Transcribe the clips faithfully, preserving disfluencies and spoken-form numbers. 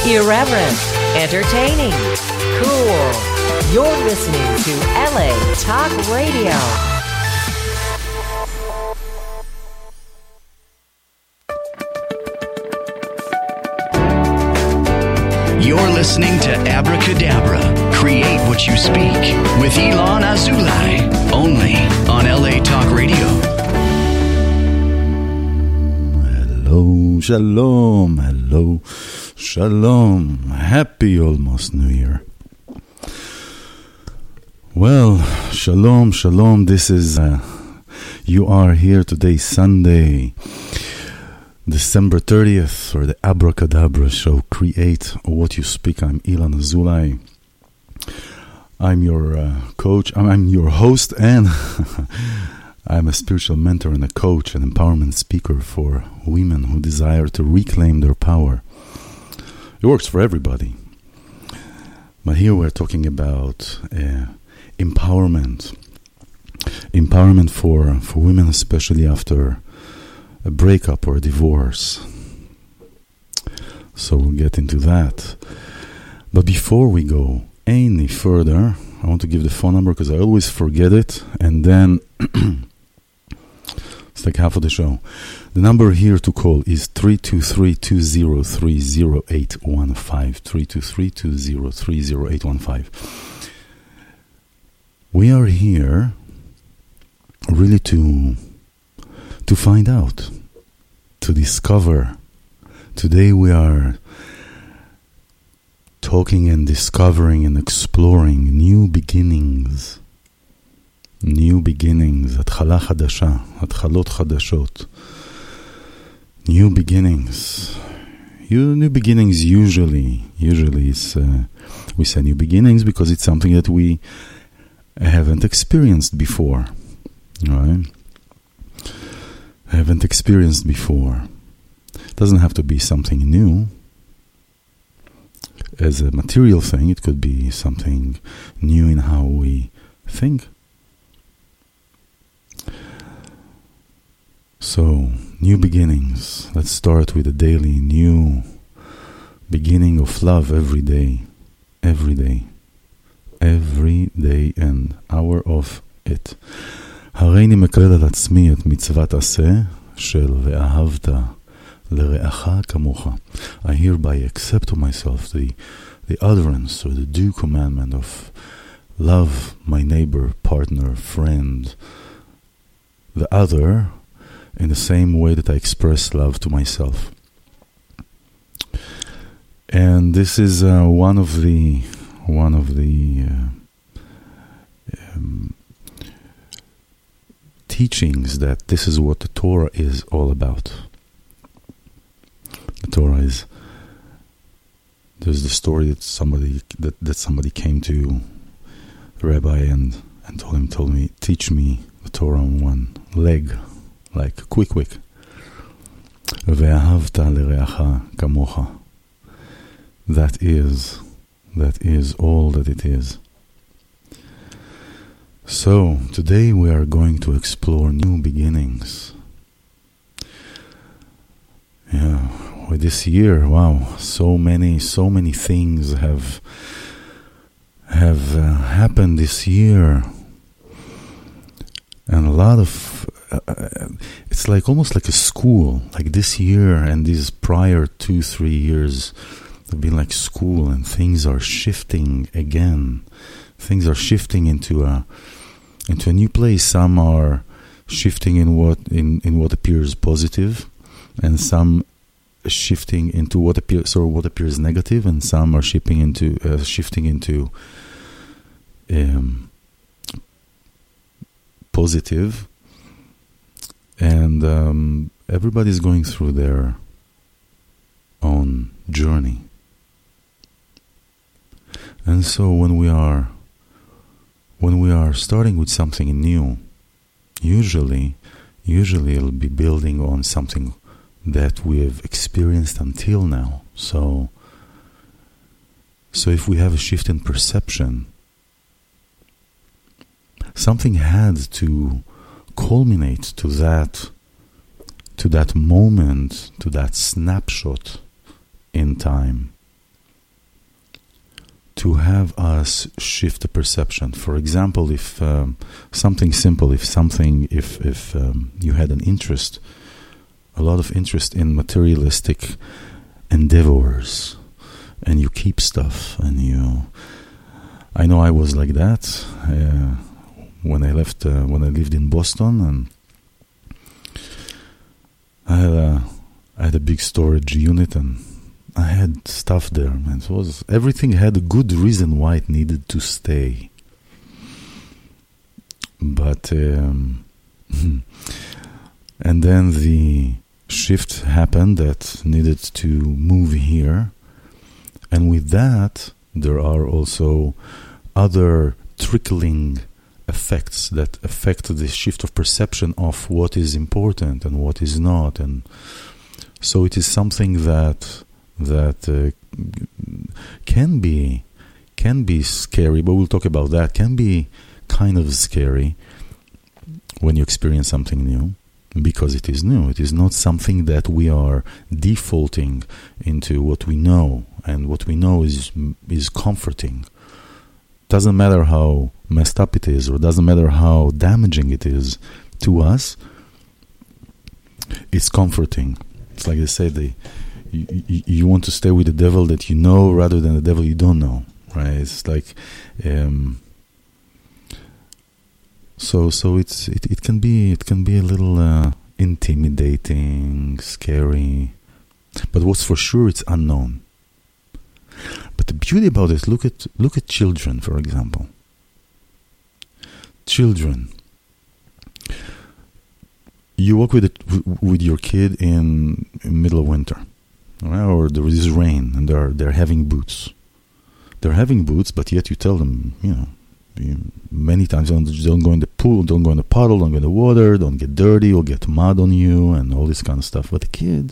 Irreverent, entertaining, cool. You're listening to L A Talk Radio. You're listening to Abracadabra, Create What You Speak, with Ilan Azulay, only on L A Talk Radio. Hello, shalom, hello, shalom. Happy almost New Year. Well, shalom, shalom. This is, uh, you are here today, Sunday, December thirtieth, for the Abracadabra show, Create What You Speak. I'm Ilan Azulay. I'm your uh, coach, I'm your host, and I'm a spiritual mentor and a coach and empowerment speaker for women who desire to reclaim their power. It works for everybody. But here we're talking about uh, empowerment. Empowerment for, for women, especially after a breakup or a divorce. So we'll get into that. But before we go any further, I want to give the phone number because I always forget it, and then it's like half of the show. The number here to call is three two three, two zero three, zero eight one five. three two three, two zero three, zero eight one five. We are here really to to find out, to discover. Today we are talking and discovering and exploring new beginnings. New beginnings. Atchala chadasha. Atchalot chadashot. New beginnings. You, new beginnings usually, usually is, uh, we say new beginnings because it's something that we haven't experienced before. Right? Haven't experienced before. It doesn't have to be something new. As a material thing, it could be something new in how we think. So, new beginnings. Let's start with a daily new beginning of love every day. Every day. Every day and hour of it. הריני מקרב על עצמי את מצוות עשה של ואהבת לרעך כמוך. I hereby accept to myself the, the utterance or the due commandment of love my neighbor, partner, friend, the other, in the same way that I express love to myself. And this is uh, one of the one of the uh, um, teachings that this is what the Torah is all about. The Torah is, there's the story that somebody that, that somebody came to the rabbi and, and told him, told me, teach me the Torah on one leg, like quick, quick. ואהבת לרעך כמוך. That is, that is all that it is. So, today we are going to explore new beginnings. Yeah, with this year, wow, so many, so many things have have uh, happened this year. And a lot of, uh, it's like almost like a school, like this year and these prior two, three years have been like school, and things are shifting again. Things are shifting into a into a new place. Some are shifting in what in, in what appears positive, and some shifting into what appears or what appears negative, and some are shifting into uh, shifting into um, positive. And um, everybody's going through their own journey. And so when we are when we are starting with something new, usually usually it'll be building on something that we have experienced until now. So so if we have a shift in perception, something had to culminate to that to that moment, to that snapshot in time, to have us shift the perception. For example, if um, something simple, if something, if if um, you had an interest, a lot of interest in materialistic endeavors, and you keep stuff, and you, I know I was like that uh, when I left, uh, when I lived in Boston, and I had a, I had a big storage unit, and I had stuff there, man. So it was, everything had a good reason why it needed to stay. But, um, and then the shift happened that needed to move here. And with that, there are also other trickling effects that affect the shift of perception of what is important and what is not. And so it is something that that uh, can be can be scary, but we'll talk about that. Can be kind of scary when you experience something new, because it is new. It is not something that we are defaulting into what we know, and what we know is is comforting. Doesn't matter how messed up it is, or doesn't matter how damaging it is to us, it's comforting. It's like they say, the You, you, you want to stay with the devil that you know rather than the devil you don't know, right? It's like, um, so so it's it, it can be it can be a little uh, intimidating, scary, but what's for sure, it's unknown. But the beauty about it, look at look at children, for example. Children. You walk with it, with your kid in, in middle of winter. Or there is rain, and they're they're having boots. They're having boots, but yet you tell them, you know, you, many times don't, don't go in the pool, don't go in the puddle, don't go in the water, don't get dirty, or get mud on you, and all this kind of stuff. But the kid,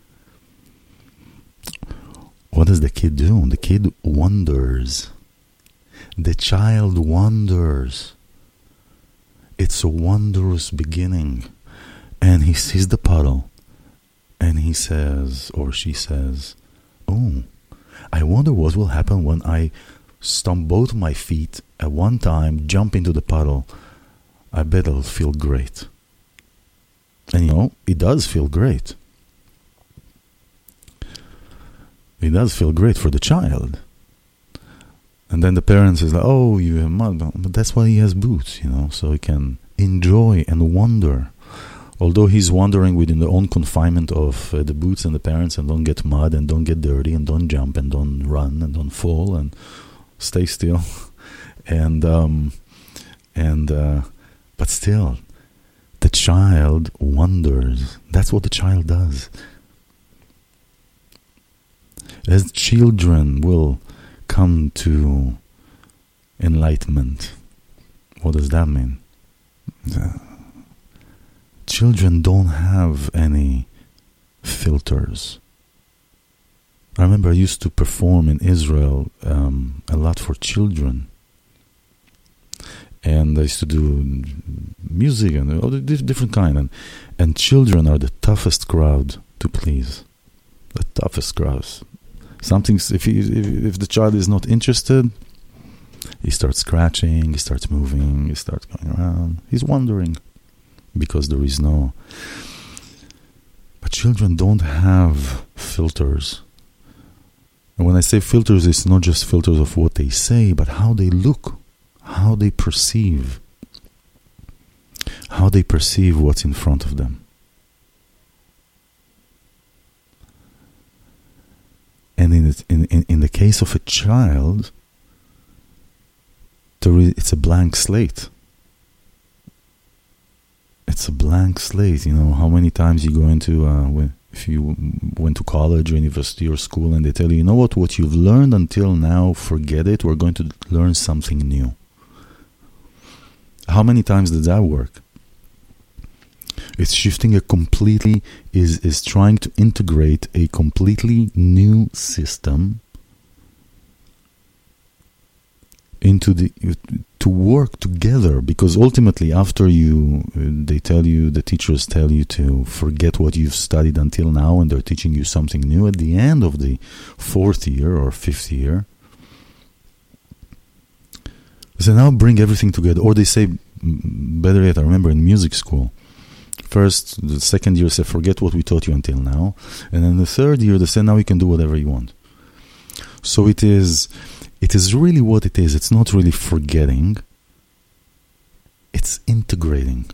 what does the kid do? The kid wonders. The child wonders. It's a wondrous beginning, and he sees the puddle. And he says, or she says, oh, I wonder what will happen when I stomp both my feet at one time, jump into the puddle. I bet it'll feel great. And you know, it does feel great. It does feel great for the child. And then the parents is like, oh, you have mud. But that's why he has boots, you know, so he can enjoy and wonder. Although he's wandering within the own confinement of uh, the boots and the parents, and don't get mud, and don't get dirty, and don't jump, and don't run, and don't fall, and stay still. and um, and uh, but still, the child wonders. That's what the child does. As children will come to enlightenment, what does that mean? Uh, Children don't have any filters. I remember I used to perform in Israel um, a lot for children. And I used to do music and all the different kind. And, and children are the toughest crowd to please. The toughest crowds. Something, if, he, if, if the child is not interested, he starts scratching, he starts moving, he starts going around. He's wondering. Because there is no... But children don't have filters. And when I say filters, it's not just filters of what they say, but how they look, how they perceive, how they perceive what's in front of them. And in it, in, in, in the case of a child, there is, it's a blank slate. It's a blank slate. You know, how many times you go into, uh, when, if you went to college or university or school, and they tell you, you know what, what you've learned until now, forget it, we're going to learn something new. How many times did that work? It's shifting a completely, is, is trying to integrate a completely new system into the, to work together, because ultimately after you, they tell you, the teachers tell you to forget what you've studied until now, and they're teaching you something new at the end of the fourth year or fifth year. So now bring everything together. Or they say, better yet, I remember in music school, first, the second year, say, forget what we taught you until now. And then the third year, they say, now you can do whatever you want. So it is, it is really what it is. It's not really forgetting. It's integrating.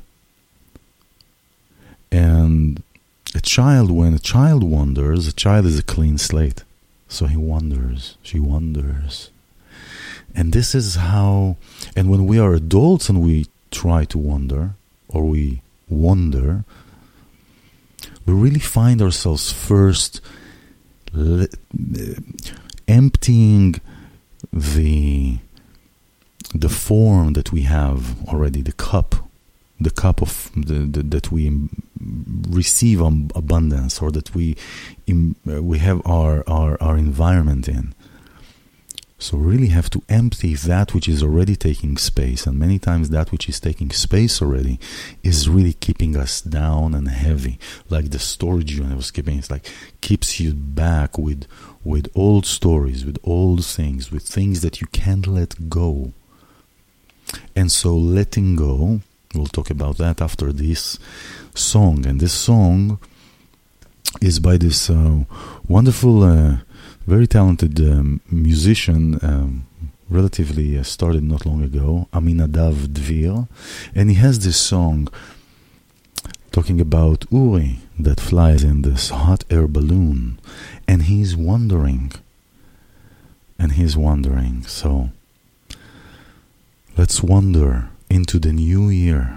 And a child, when a child wanders, a child is a clean slate. So he wanders, she wanders. And this is how, and when we are adults and we try to wander, or we wander, we really find ourselves first le- emptying the the form that we have already, the cup, the cup of the, the, that we receive um, abundance, or that we im, uh, we have our, our our environment in. So really have to empty that which is already taking space, and many times that which is taking space already is really keeping us down and heavy, like the storage unit was keeping. It's like keeps you back with with old stories, with old things, with things that you can't let go. And so letting go, we'll talk about that after this song. And this song is by this uh, wonderful, uh, very talented um, musician, um, relatively uh, started not long ago, Aminadav Dvir. And he has this song talking about Uri that flies in this hot air balloon. And he's wandering. And he's wandering. So let's wander into the new year.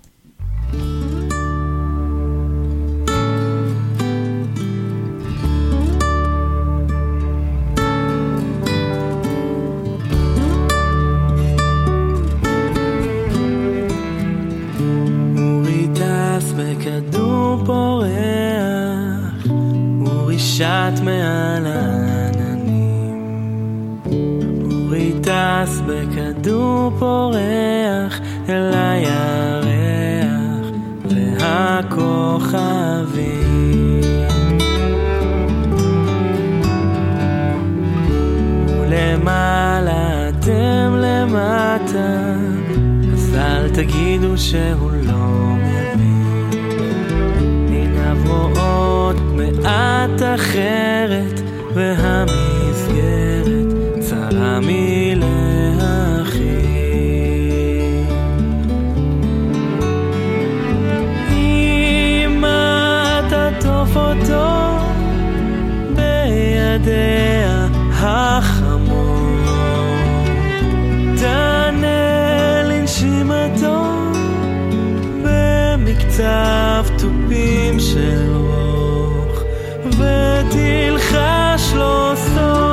אורי טס בכדור פורח, אורי שט מעל העננים, אורי טס בכדור פורח אל הירח והכוכבים, ולמעלה אתם למטה, אז אל תגידו שהוא לא מבין. הנה רואות מעט אחרת, והמסגרת צרה מלהכיל. אמא תעטוף אותו בידיה החמור, תענה לנשימתו במקצב טופים של רוח, ותלחש לו סוף.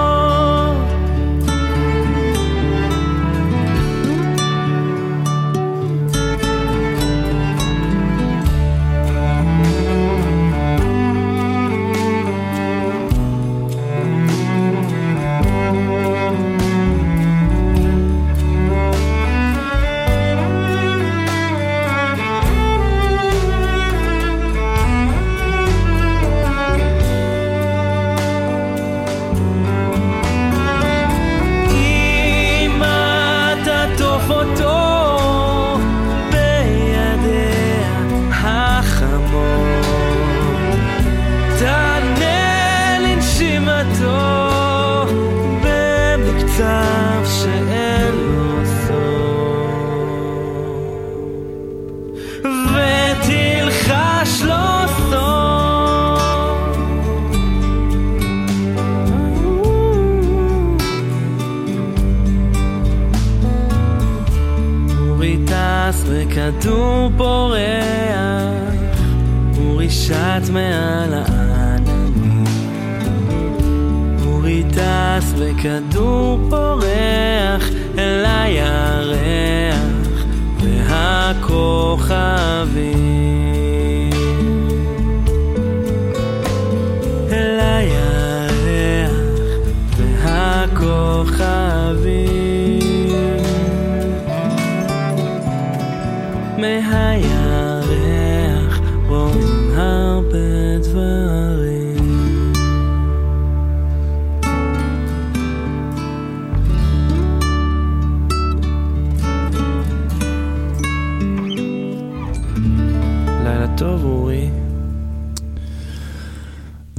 כדור פורח, אורי שט מעל העננים, אורי טס בכדור פורח אל הירח והכוכבים, אל הירח והכוכבים. מהירח רואים הרבה דברים,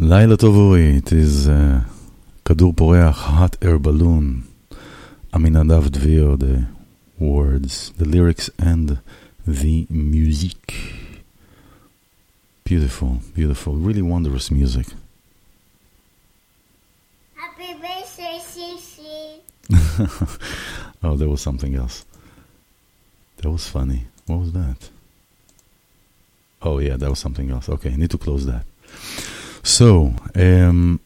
לילה טוב אורי, it is uh, כדור פורח, hot air balloon, Aminadav Dvir, the words, the lyrics and the music. Beautiful, beautiful, really wondrous music. Happy birthday, Sisi. Oh, there was something else. That was funny. What was that? Oh yeah, that was something else. Okay, I need to close that. So, um,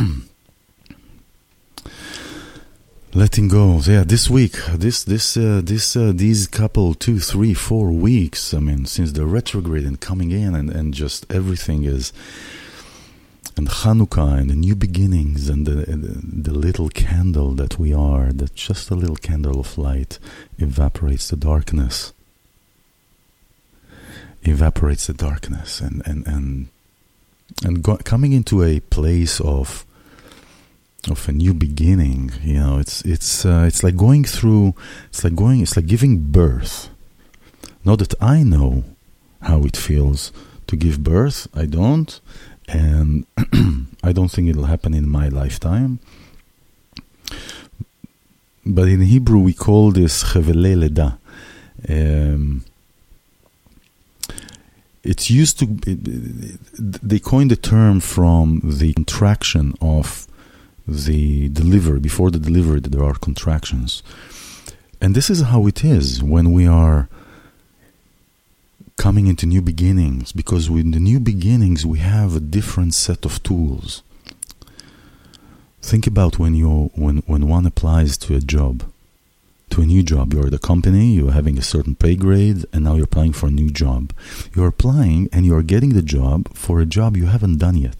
letting go. Yeah, this week, this, this, uh, this, uh, these couple, two, three, four weeks. I mean, since the retrograde and coming in, and, and just everything is, and Hanukkah and the new beginnings, and the, the the little candle that we are, that just a little candle of light evaporates the darkness. Evaporates the darkness, and and and. And go, coming into a place of of a new beginning, you know, it's it's uh, it's like going through, it's like going, it's like giving birth. Not that I know how it feels to give birth, I don't, and I don't think it'll happen in my lifetime. But in Hebrew, we call this Chevelei Leda. Um, It's used to, it, it, they coined the term from the contraction of the delivery. Before the delivery, there are contractions. And this is how it is when we are coming into new beginnings, because with the new beginnings, we have a different set of tools. Think about when you when, when one applies to a job. To a new job. You're at a company, you're having a certain pay grade, and now you're applying for a new job. You're applying and you're getting the job for a job you haven't done yet.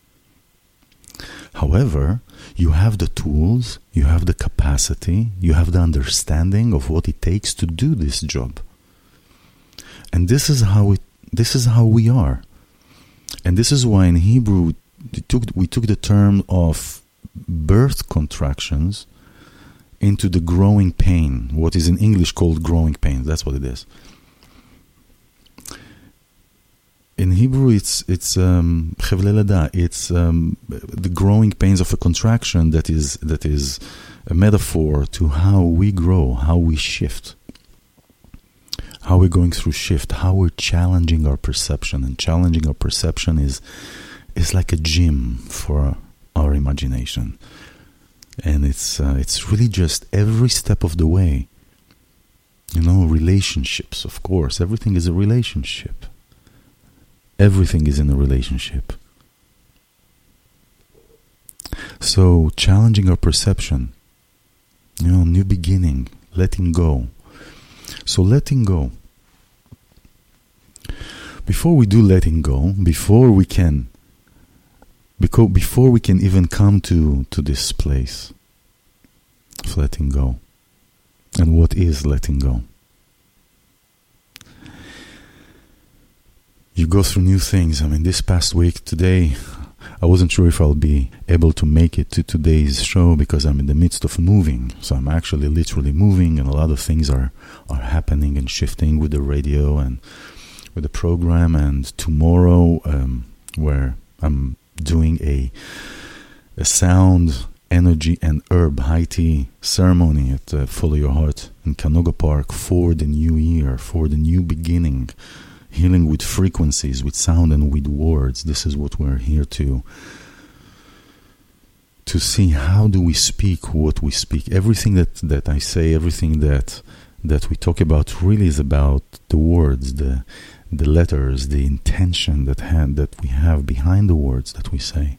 However, you have the tools, you have the capacity, you have the understanding of what it takes to do this job. And this is how it this is how we are. And this is why in Hebrew we took, we took the term of birth contractions into the growing pain, what is in English called growing pain. That's what it is. In Hebrew, it's it's um, Chevelei Leda. It's um, the growing pains of a contraction that is that is a metaphor to how we grow, how we shift, how we're going through shift, how we're challenging our perception. And challenging our perception is is like a gym for our imagination. And it's uh, it's really just every step of the way. You know, relationships, of course. Everything is a relationship. Everything is in a relationship. So, challenging our perception. You know, new beginning, letting go. So, letting go. Before we do letting go, before we can Because before we can even come to, to this place of letting go. And what is letting go? You go through new things. I mean, this past week, today, I wasn't sure if I'll be able to make it to today's show because I'm in the midst of moving. So I'm actually literally moving, and a lot of things are, are happening and shifting with the radio and with the program. And tomorrow, um, where I'm doing a a sound, energy, and herb high tea ceremony at uh, Follow Your Heart in Canoga Park for the new year, for the new beginning, healing with frequencies, with sound, and with words. This is what we're here to to see. How do we speak what we speak? Everything that, that I say, everything that that we talk about really is about the words, the the letters, the intention that ha- that we have behind the words that we say.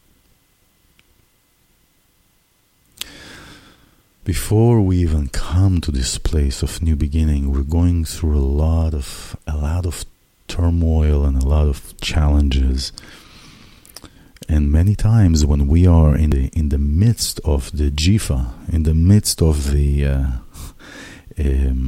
Before we even come to this place of new beginning, we're going through a lot of a lot of turmoil and a lot of challenges. And many times when we are in the in the midst of the jifa, in the midst of the uh, um,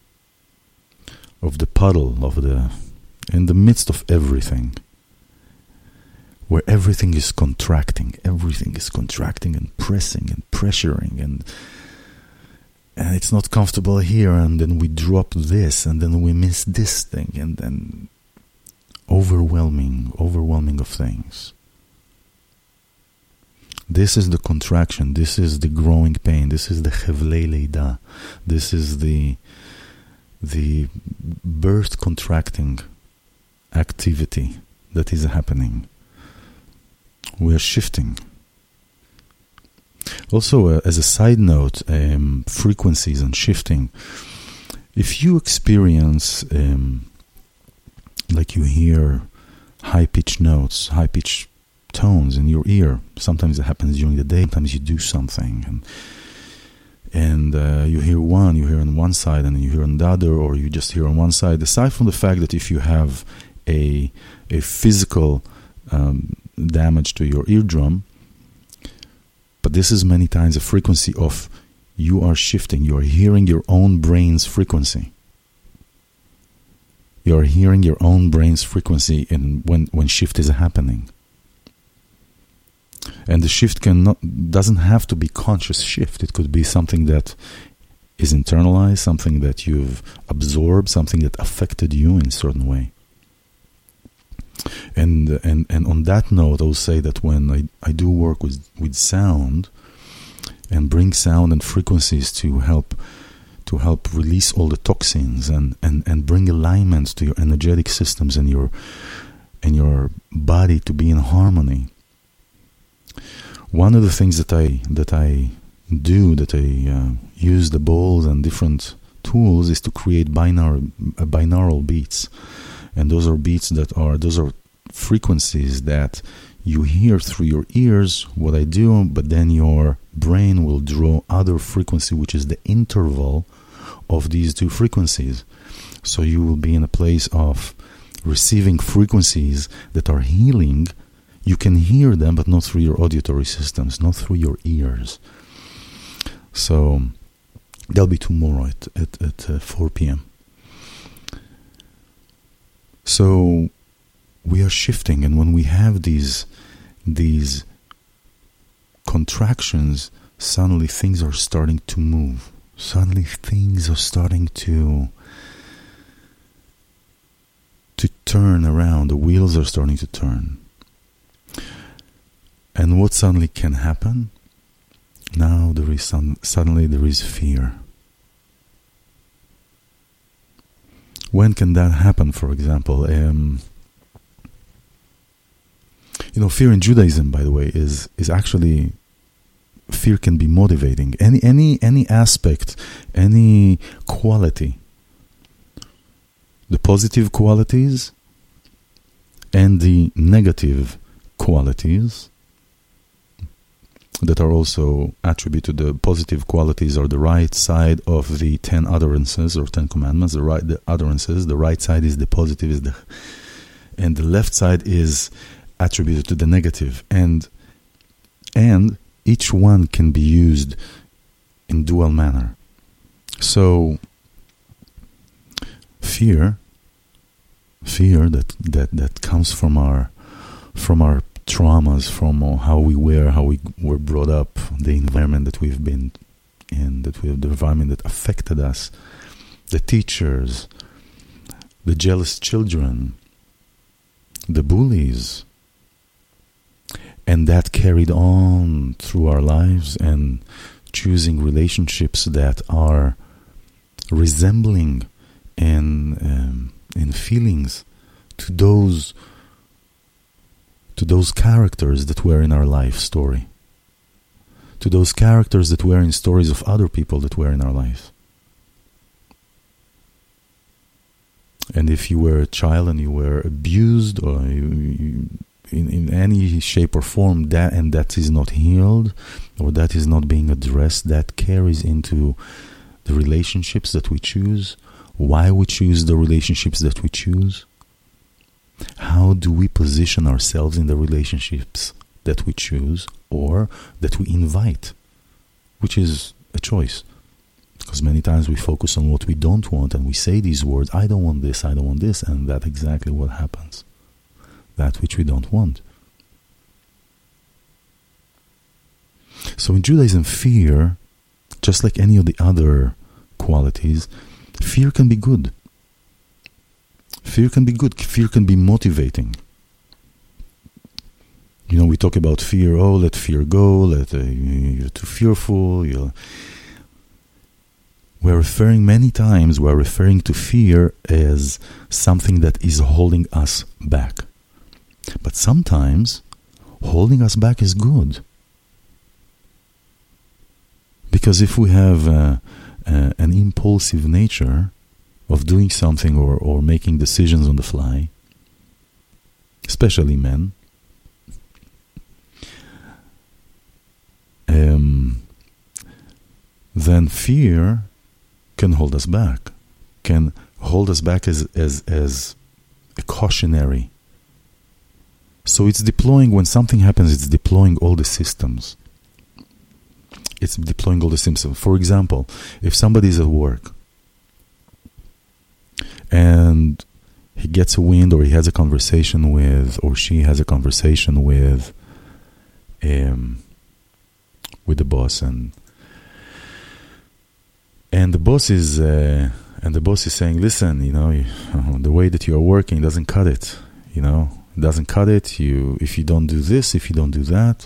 of the puddle, of the in the midst of everything, where everything is contracting, everything is contracting and pressing and pressuring, and and it's not comfortable here, and then we drop this, and then we miss this thing, and then overwhelming, overwhelming of things. This is the contraction. This is the growing pain. This is the Hevlei Leida. This is the the birth contracting activity that is happening. We are shifting. Also, uh, as a side note, um, frequencies and shifting. If you experience, um, like you hear high-pitched notes, high-pitched tones in your ear, sometimes it happens during the day, sometimes you do something, and and uh, you hear one, you hear on one side, and you hear on the other, or you just hear on one side. Aside from the fact that if you have a a physical um, damage to your eardrum, but this is many times a frequency of you are shifting, you are hearing your own brain's frequency. You are hearing your own brain's frequency in when, when shift is happening. And the shift cannot, doesn't have to be conscious shift. It could be something that is internalized, something that you've absorbed, something that affected you in a certain way. And and and on that note, I will say that when I, I do work with, with sound and bring sound and frequencies to help to help release all the toxins and, and, and bring alignment to your energetic systems and your and your body to be in harmony. One of the things that I that I do, that I uh, use the bowls and different tools, is to create binaural uh, binaural beats. And those are beats that are, those are frequencies that you hear through your ears, what I do, but then your brain will draw other frequency, which is the interval of these two frequencies. So you will be in a place of receiving frequencies that are healing. You can hear them, but not through your auditory systems, not through your ears. So there'll be tomorrow at, at, at uh, four p.m. So we are shifting, and when we have these these contractions, suddenly things are starting to move. Suddenly things are starting to to turn around. The wheels are starting to turn. And what suddenly can happen? Now there is some, suddenly there is fear. When can that happen, for example? Um, you know, fear in Judaism, by the way, is is actually, fear can be motivating. Any any any aspect, any quality, the positive qualities and the negative qualities that are also attributed. The positive qualities are the right side of the ten utterances or ten commandments. The right, the utterances. The right side is the positive, is the, and the left side is attributed to the negative. And and each one can be used in dual manner. So fear, fear that that that comes from our from our traumas, from how we were, how we were brought up, the environment that we've been in, that we have, the environment that affected us, the teachers, the jealous children, the bullies, and that carried on through our lives, and choosing relationships that are resembling in um, in feelings to those to those characters that were in our life story, to those characters that were in stories of other people that were in our life. And if you were a child and you were abused or you, you, in, in any shape or form, that and that is not healed, or that is not being addressed, that carries into the relationships that we choose, why we choose the relationships that we choose. How do we position ourselves in the relationships that we choose or that we invite, which is a choice. Because many times we focus on what we don't want and we say these words, I don't want this, I don't want this, and that's exactly what happens. That which we don't want. So in Judaism, fear, just like any of the other qualities, fear can be good. Fear can be good. Fear can be motivating. You know, we talk about fear. Oh, let fear go. Let uh, you're too fearful. You're we're referring many times. We're referring to fear as something that is holding us back. But sometimes holding us back is good, because if we have uh, uh, an impulsive nature of doing something or or making decisions on the fly, especially men. Um, then fear can hold us back, can hold us back as, as, as a cautionary. So it's deploying, when something happens, it's deploying all the systems. It's deploying all the systems. For example, if somebody is at work and he gets a wind, or he has a conversation with, or she has a conversation with, um, with the boss, and and the boss is uh, and the boss is saying, "Listen, you know, you, the way that you are working doesn't cut it. You know, it doesn't cut it. You, if you don't do this, if you don't do that,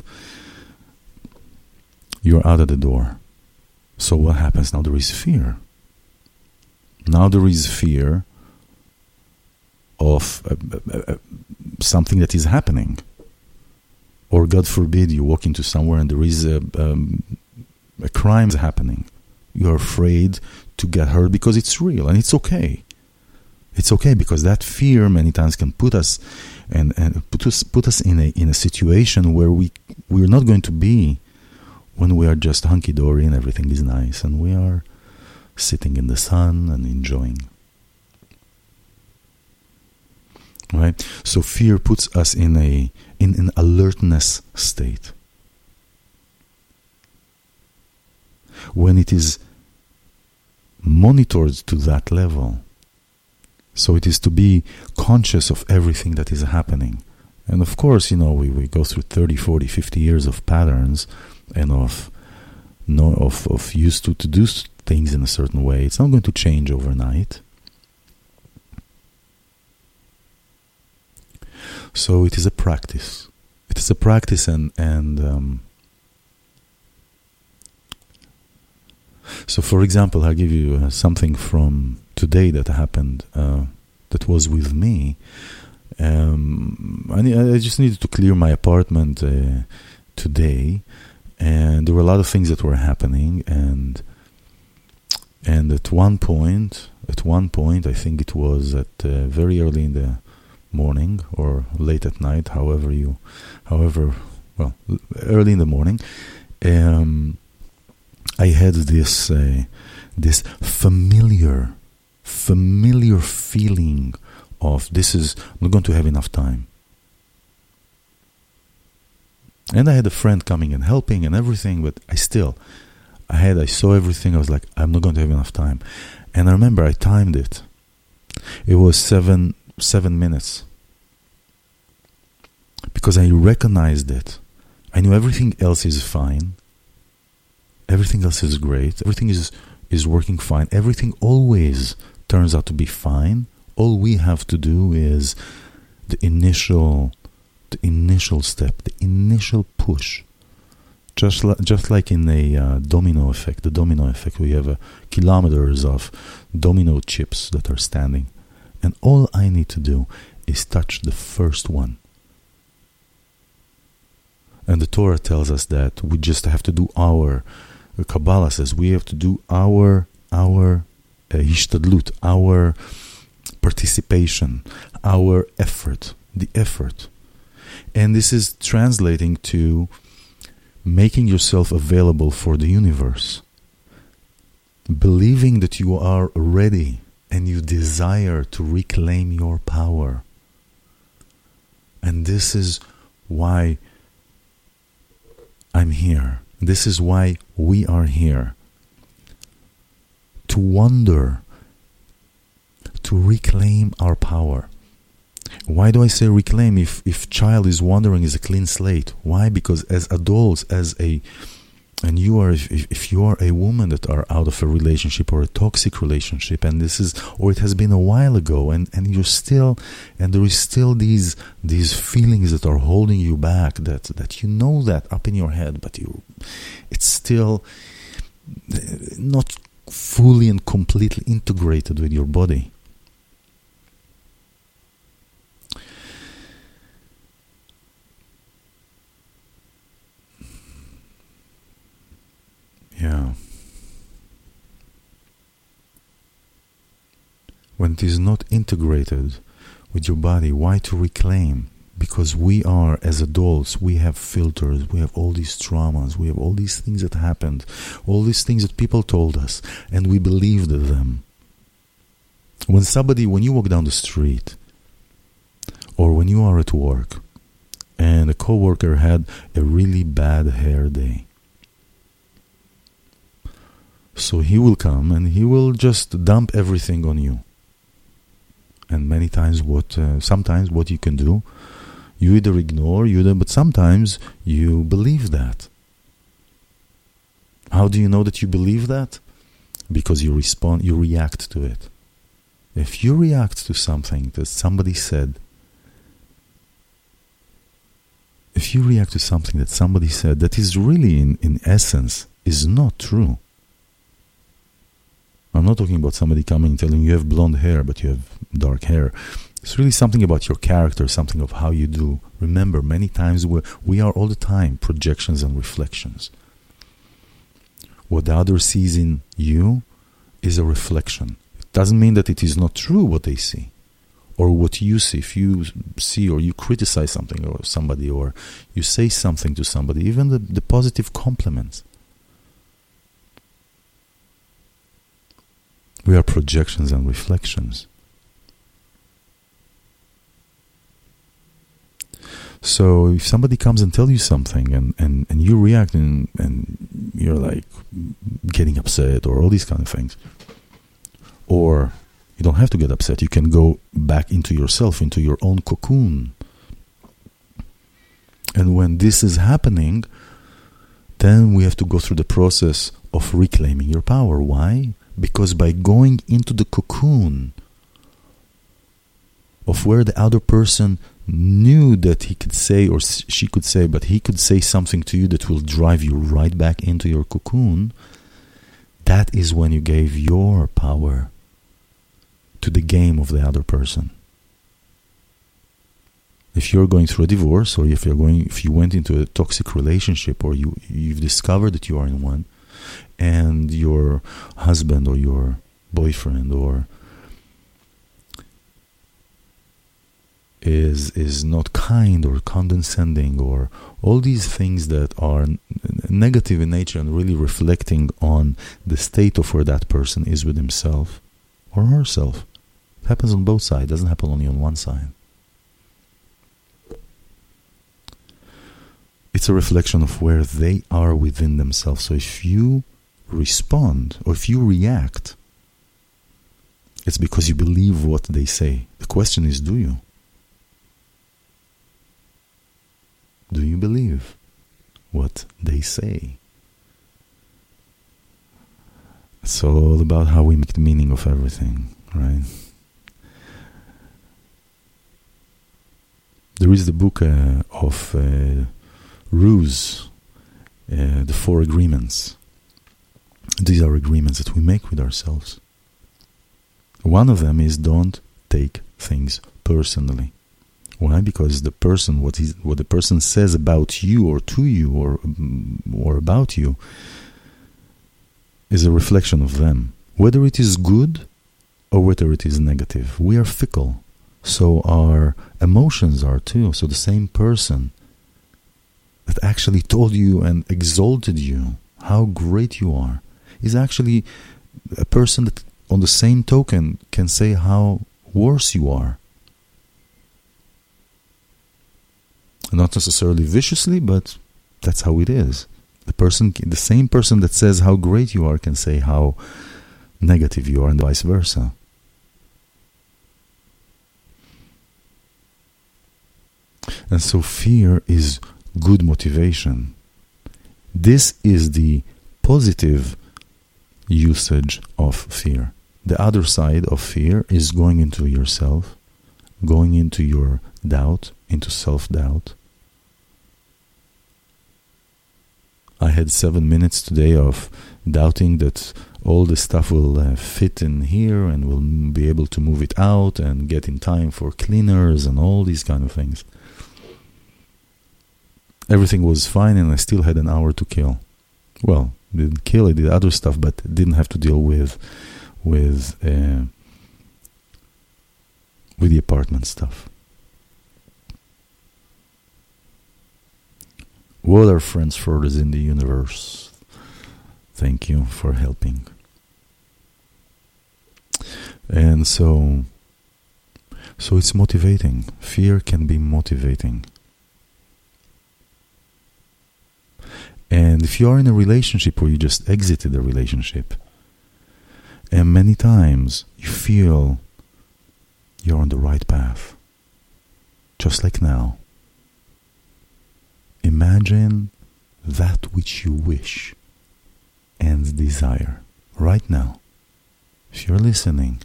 you're out of the door." So what happens now? There is fear. Now there is fear of uh, uh, uh, something that is happening. Or God forbid, you walk into somewhere and there is a, um, a crime happening. You're afraid to get hurt because it's real, and it's okay. It's okay, because that fear many times can put us and, and put us put us in a in a situation where we we're not going to be when we are just hunky dory and everything is nice and we are sitting in the sun and enjoying. Right? So fear puts us in a in an alertness state. When it is monitored to that level, so it is to be conscious of everything that is happening. And of course, you know, we, we go through thirty, forty, fifty years of patterns and of no of, of used to, to do things in a certain way. It's not going to change overnight. So it is a practice. It is a practice, and and um, so, for example, I'll give you uh, something from today that happened. Uh, that was with me. Um, I, I just needed to clear my apartment uh, today, and there were a lot of things that were happening, and and at one point, at one point, I think it was at uh, very early in the morning or late at night, however you, however, well, early in the morning, um, I had this uh, this familiar, familiar feeling of this is, I'm not going to have enough time. And I had a friend coming and helping and everything, but I still, I had, I saw everything. I was like, I'm not going to have enough time. And I remember I timed it. It was seven, seven minutes. Because I recognized it. I knew everything else is fine. Everything else is great. Everything is, is working fine. Everything always turns out to be fine. All we have to do is the initial, the initial step, the initial push. Just li- just like in a uh, domino effect, the domino effect, we have uh, kilometers of domino chips that are standing, and all I need to do is touch the first one. And the Torah tells us that we just have to do our, the Kabbalah says we have to do our our uh, hishtadlut, our participation, our effort, the effort. And this is translating to making yourself available for the universe. Believing that you are ready and you desire to reclaim your power. And this is why I'm here. This is why we are here. To wonder, to reclaim our power. Why do I say reclaim? If if child is wandering is a clean slate. Why? Because as adults, as a and you are, if, if if you are a woman that are out of a relationship or a toxic relationship, and this is, or it has been a while ago, and, and you're still, and there is still these these feelings that are holding you back, that that you know that up in your head, but you, it's still not fully and completely integrated with your body. Yeah. When it is not integrated with your body, why to reclaim? Because we are, as adults, we have filters, we have all these traumas, we have all these things that happened, all these things that people told us, and we believed them. When somebody, when you walk down the street, or when you are at work, and a coworker had a really bad hair day, so he will come and he will just dump everything on you. And many times, what uh, sometimes what you can do, you either ignore, you either, but sometimes you believe that. How do you know that you believe that? Because you respond, you react to it. If you react to something that somebody said, if you react to something that somebody said that is really, in, in essence, is not true. I'm not talking about somebody coming and telling you you have blonde hair, but you have dark hair. It's really something about your character, something of how you do. Remember, many times we we are all the time projections and reflections. What the other sees in you is a reflection. It doesn't mean that it is not true what they see, or what you see. If you see or you criticize something or somebody, or you say something to somebody, even the, the positive compliments, we are projections and reflections. So if somebody comes and tells you something and, and, and you react and, and you're like getting upset or all these kind of things, or you don't have to get upset, you can go back into yourself, into your own cocoon. And when this is happening, then we have to go through the process of reclaiming your power. Why? Because by going into the cocoon of where the other person knew that he could say or she could say, but he could say something to you that will drive you right back into your cocoon, that is when you gave your power to the game of the other person. If you're going through a divorce, or if you're going, if you went into a toxic relationship, or you you've discovered that you are in one, and your husband or your boyfriend or is is not kind or condescending, or all these things that are n- negative in nature and really reflecting on the state of where that person is with himself or herself. It happens on both sides. It doesn't happen only on one side. It's a reflection of where they are within themselves. So if you respond or if you react, it's because you believe what they say. The question is, do you? Do you believe what they say? It's all about how we make the meaning of everything, right? There is the book uh, of uh, Ruse, uh, the Four Agreements. These are agreements that we make with ourselves. One of them is don't take things personally. Why? Because the person, what is what the person says about you or to you or or about you is a reflection of them. Whether it is good or whether it is negative. We are fickle. So our emotions are too. So the same person that actually told you and exalted you, how great you are, is actually a person that on the same token can say how worse you are. Not necessarily viciously, but that's how it is. The person, the same person that says how great you are can say how negative you are, and vice versa. And so fear is good motivation. This is the positive usage of fear. The other side of fear is going into yourself, going into your doubt, into self-doubt. I had seven minutes today of doubting that all the stuff will uh, fit in here and we'll be able to move it out and get in time for cleaners and all these kind of things. Everything was fine and I still had an hour to kill. Well, didn't kill, I did other stuff, but didn't have to deal with with uh, with the apartment stuff. What are friends for us in the universe? Thank you for helping. And so, so it's motivating. Fear can be motivating. And if you are in a relationship or you just exited a relationship, and many times you feel you're on the right path, just like now, imagine that which you wish and desire right now. If you're listening,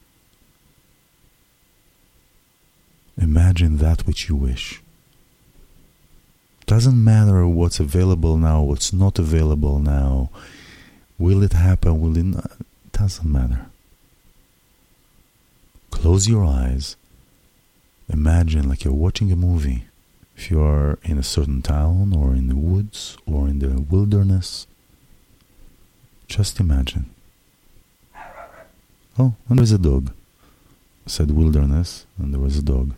imagine that which you wish. Doesn't matter what's available now, what's not available now. Will it happen? Will it not? Doesn't matter. Close your eyes. Imagine like you're watching a movie. If you are in a certain town or in the woods or in the wilderness, just imagine. Oh, and there's a dog. I said wilderness, and there was a dog.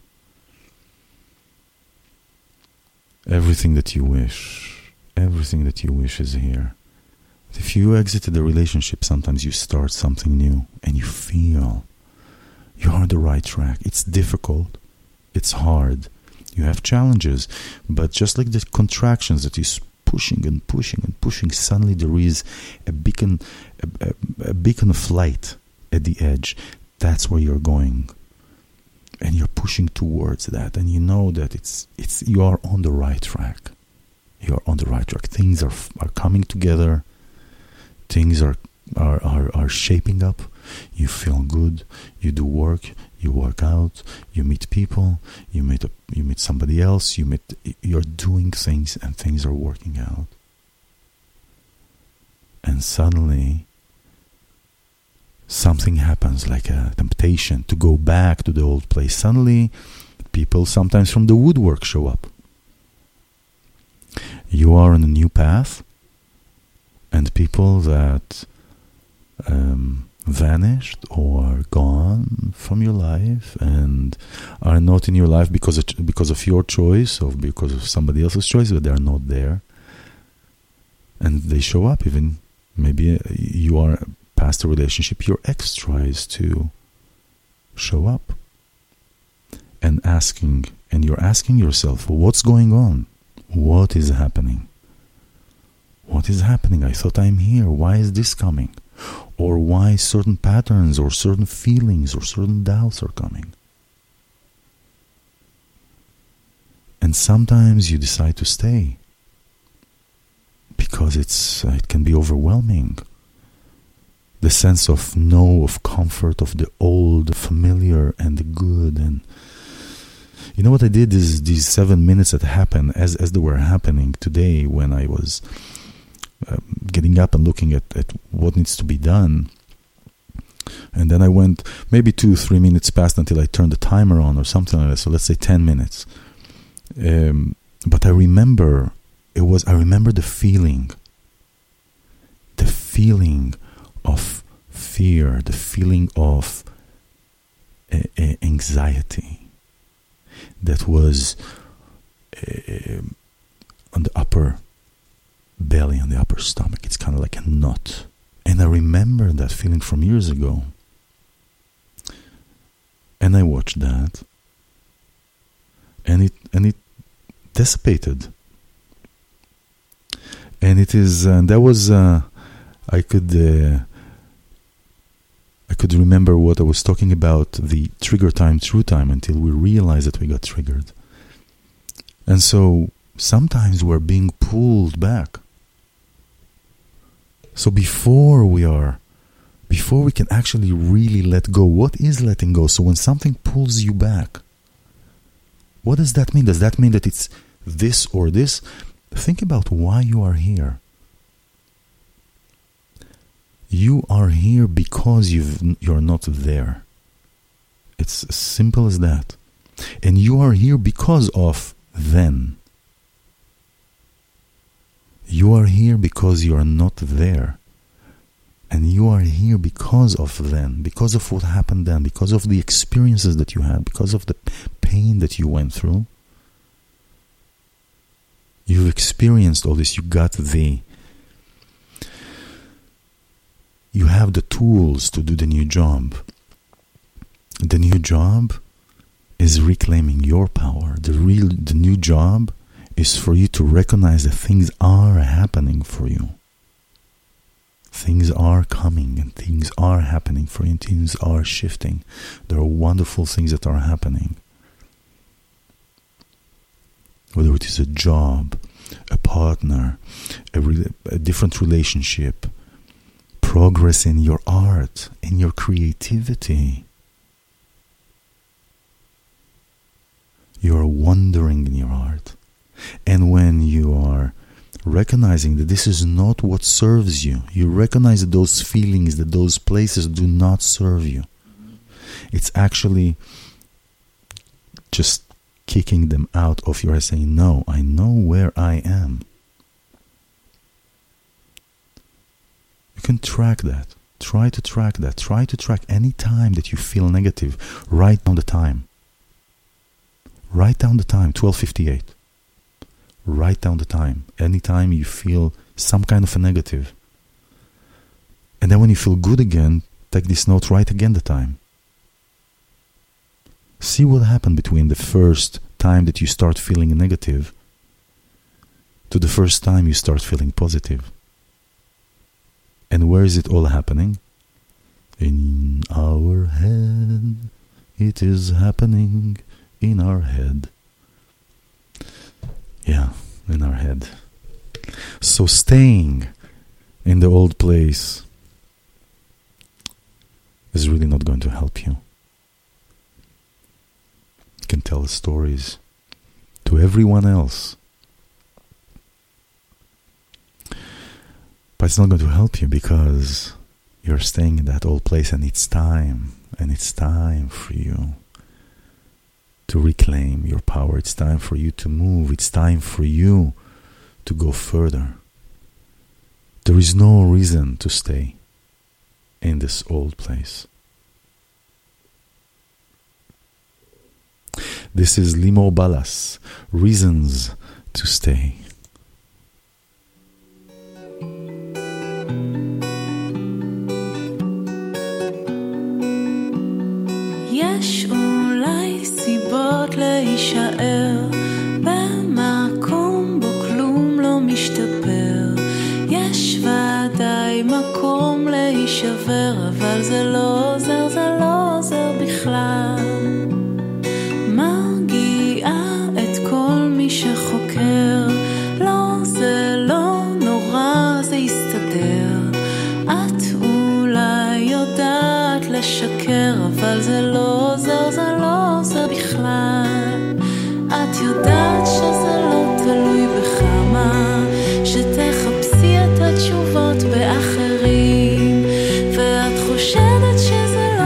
Everything that you wish, everything that you wish is here. If you exited a relationship, sometimes you start something new and you feel you're on the right track. It's difficult. It's hard. You have challenges. But just like the contractions that you're pushing and pushing and pushing, suddenly there is a beacon, a, a, a beacon of light at the edge. That's where you're going. And you're pushing towards that, and you know that it's it's you are on the right track. You are on the right track. Things are are coming together. Things are are are, are shaping up. You feel good. You do work. You work out. You meet people. You meet a, you meet somebody else. You meet. You're doing things, and things are working out. And suddenly, something happens, like a temptation to go back to the old place. Suddenly, people sometimes from the woodwork show up. You are on a new path, and people that um, vanished or gone from your life and are not in your life because of, because of your choice or because of somebody else's choice, but they are not there. And they show up even, maybe you are past a relationship, your ex tries to show up and asking, and you're asking yourself, well, what's going on? What is happening? What is happening? I thought I'm here. Why is this coming? Or why certain patterns or certain feelings or certain doubts are coming? And sometimes you decide to stay because it's uh, it can be overwhelming. The sense of no, of comfort, of the old, familiar, and the good. And you know what I did is these seven minutes that happened as as they were happening today, when I was uh, getting up and looking at, at what needs to be done. And then I went maybe two, three minutes past until I turned the timer on or something like that. So let's say ten minutes. Um, but I remember, it was, I remember the feeling, the feeling of fear, the feeling of uh, uh, anxiety that was uh, on the upper belly, on the upper stomach. It's kind of like a knot. And I remember that feeling from years ago. And I watched that. And it and it dissipated. And it is, uh, that was, uh, I could, uh, I could remember what I was talking about, the trigger time, true time, until we realized that we got triggered. And so sometimes we're being pulled back So before we are, before we can actually really let go, what is letting go? So when something pulls you back, what does that mean? Does that mean that it's this or this? Think about why you are here. You are here because you've, you're not there. It's as simple as that. And you are here because of then. You are here because you are not there. And you are here because of then, because of what happened then, because of the experiences that you had, because of the pain that you went through. You've experienced all this. You got the... You have the tools to do the new job. The new job is reclaiming your power. The real, the new job is for you to recognize that things are happening for you. Things are coming and things are happening for you and things are shifting. There are wonderful things that are happening. Whether it is a job, a partner, a, re- a different relationship, progress in your art, in your creativity. You are wandering in your art. And when you are recognizing that this is not what serves you, you recognize that those feelings, that those places do not serve you. It's actually just kicking them out of your head, saying, no, I know where I am. You can track that. Try to track that. Try to track any time that you feel negative. Write down the time. Write down the time, twelve fifty-eight. Write down the time. Anytime you feel some kind of a negative. And then when you feel good again, take this note, write again the time. See what happened between the first time that you start feeling negative to the first time you start feeling positive. And where is it all happening? In our head. It is happening in our head. Yeah, in our head. So staying in the old place is really not going to help you. You can tell stories to everyone else, but it's not going to help you because you're staying in that old place, and it's time, and it's time for you to reclaim your power. It's time for you to move. It's time for you to go further. There is no reason to stay in this old place. This is Limor Balas, Reasons to Stay. יש אולי סיבות להישאר במקום בו כלום לא משתפר. יש ודאי מקום להישבר, אבל זה לא עוזר, זה לא עוזר בכלל. מרגיעה את כל מי שחוקר, לא זה לא נורא, זה יסתדר. את אולי יודעת לשקר, אבל זה לא עוזר, זה לא עוזר בכלל. את יודעת שזה לא תלוי בכמה, שתחפשי את התשובות באחרים, ואת חושדת שזה לא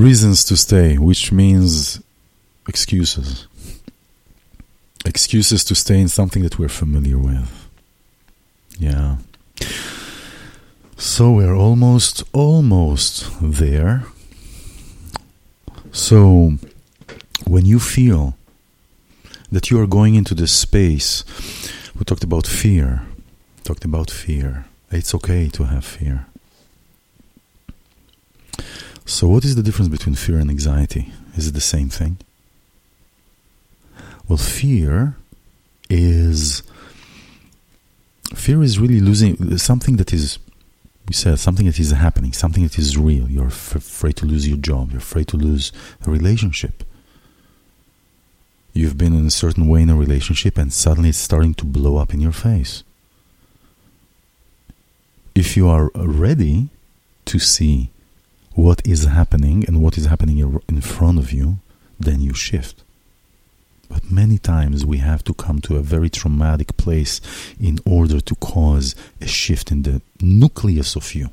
reasons to stay, which means excuses. Excuses to stay in something that we're familiar with. Yeah. So we're almost, almost there. So when you feel that you are going into this space, we talked about fear, talked about fear. It's okay to have fear. So what is the difference between fear and anxiety? Is it the same thing? Well, fear is, fear is really losing something that is, we said, something that is happening, something that is real. You're f- afraid to lose your job. You're afraid to lose a relationship. You've been in a certain way in a relationship and suddenly it's starting to blow up in your face. If you are ready to see what is happening and what is happening in front of you, then you shift. But many times we have to come to a very traumatic place in order to cause a shift in the nucleus of you.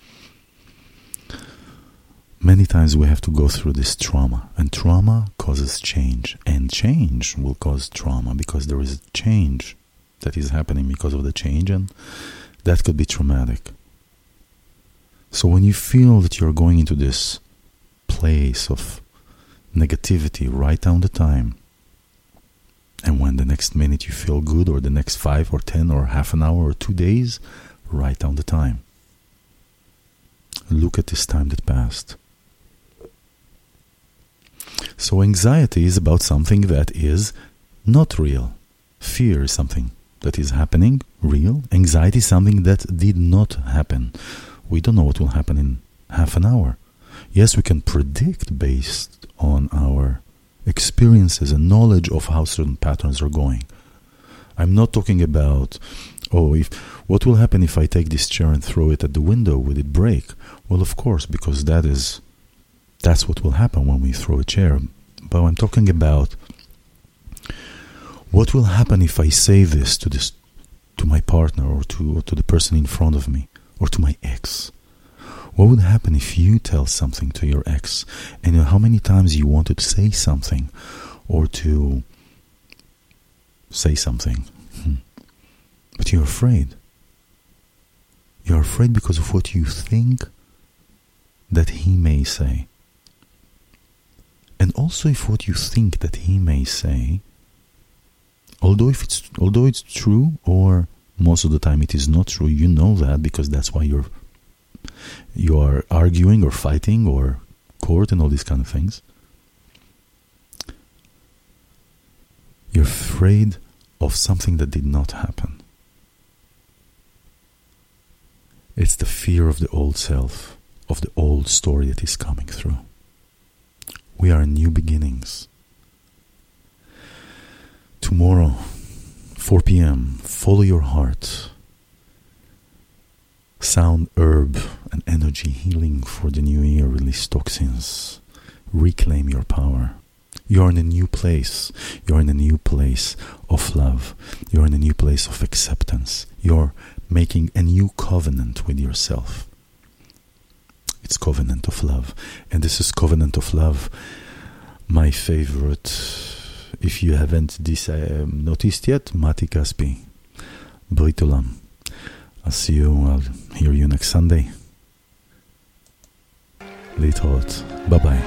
Many times we have to go through this trauma, and trauma causes change, and change will cause trauma because there is a change that is happening because of the change, and that could be traumatic. So when you feel that you're going into this place of negativity, write down the time. And when the next minute you feel good, or the next five or ten or half an hour or two days, write down the time. Look at this time that passed. So anxiety is about something that is not real. Fear is something that is happening, real. Anxiety is something that did not happen. We don't know what will happen in half an hour. Yes, we can predict based on our experiences and knowledge of how certain patterns are going. I'm not talking about, oh, if what will happen if I take this chair and throw it at the window? Will it break? Well, of course, because that is, that's what will happen when we throw a chair. But I'm talking about what will happen if I say this to this, to my partner, or to or to the person in front of me, or to my ex. What would happen if you tell something to your ex, and you know how many times you wanted to say something or to say something, hmm. but you're afraid. You're afraid because of what you think that he may say. And also if what you think that he may say, although if it's although it's true, or most of the time it is not true, you know that because that's why you're you are arguing or fighting or court and all these kind of things. You're afraid of something that did not happen. It's the fear of the old self, of the old story that is coming through. We are new beginnings. Tomorrow, four p.m., follow your heart. Sound herb and energy healing for the new year. Release toxins. Reclaim your power. You're in a new place. You're in a new place of love. You're in a new place of acceptance. You're making a new covenant with yourself. It's covenant of love. And this is covenant of love. My favorite, if you haven't this, uh, noticed yet, Mati Kaspi, Brit Olam. I'll see you, I'll hear you next Sunday. להתראות. Bye bye.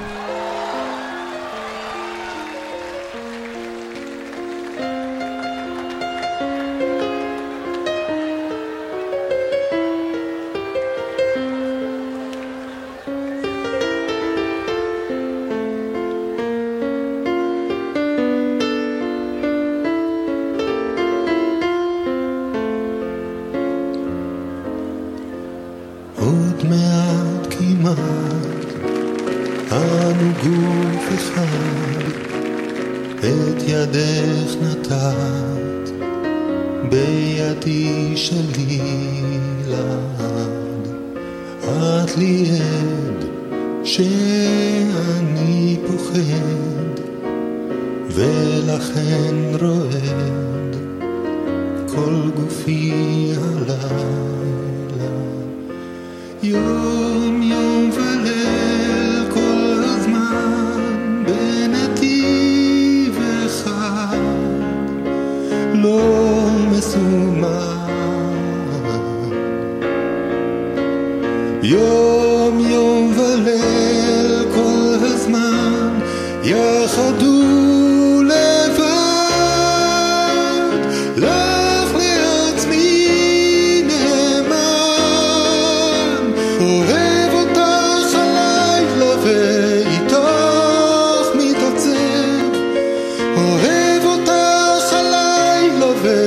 עוד מעט כמעט אנו גוף אחד, את ידך נתת בידי שלי לעד. את לי עד שאני פוחד ולכן רועד כל גופי הלילה. יום יום וליל כל הזמן לא מסומן. יום יום וליל כל הזמן יחד ולבד, לך לעצמי נאמן, אוהב אותך הלילה ואיתך מתעצב, אוהב אותך הלילה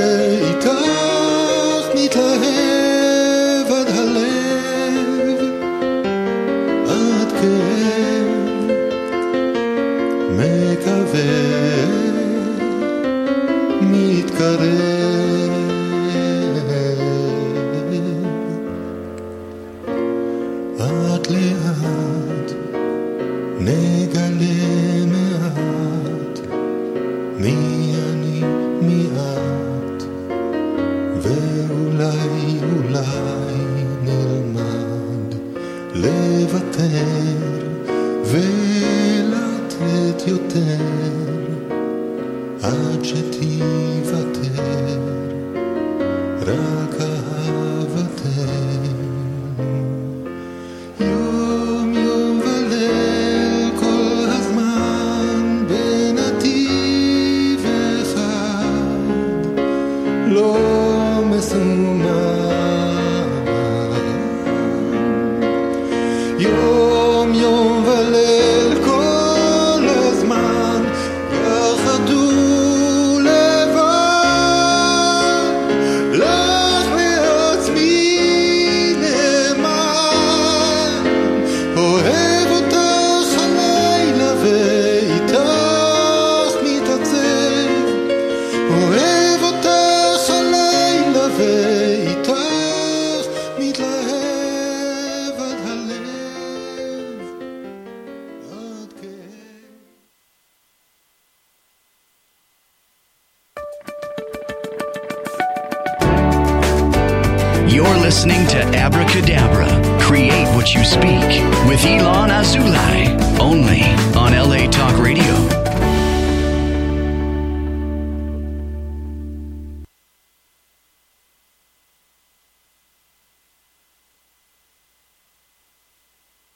ואיתך מתלהב עד הלב, עד כאב מקווה מתקרב. עד לאט נגלה מעט מי אני מי את, ואולי אולי נלמד לוותר ולתת יותר עד שתיוותר רק אהבתנו. יום יום וליל כל הזמן בנתיב אחד, לא מסומן. יום יום וליל כל הזמן יחד ולבד, לך לעצמי נאמן, אוהב אותך הלילה ואיתך מתעצב, אוהב אותך הלילה ואיתך מתלהב עד הלב, עד כאב. You're listening to Abracadabra, Create What You Speak, with Elon Azulay, only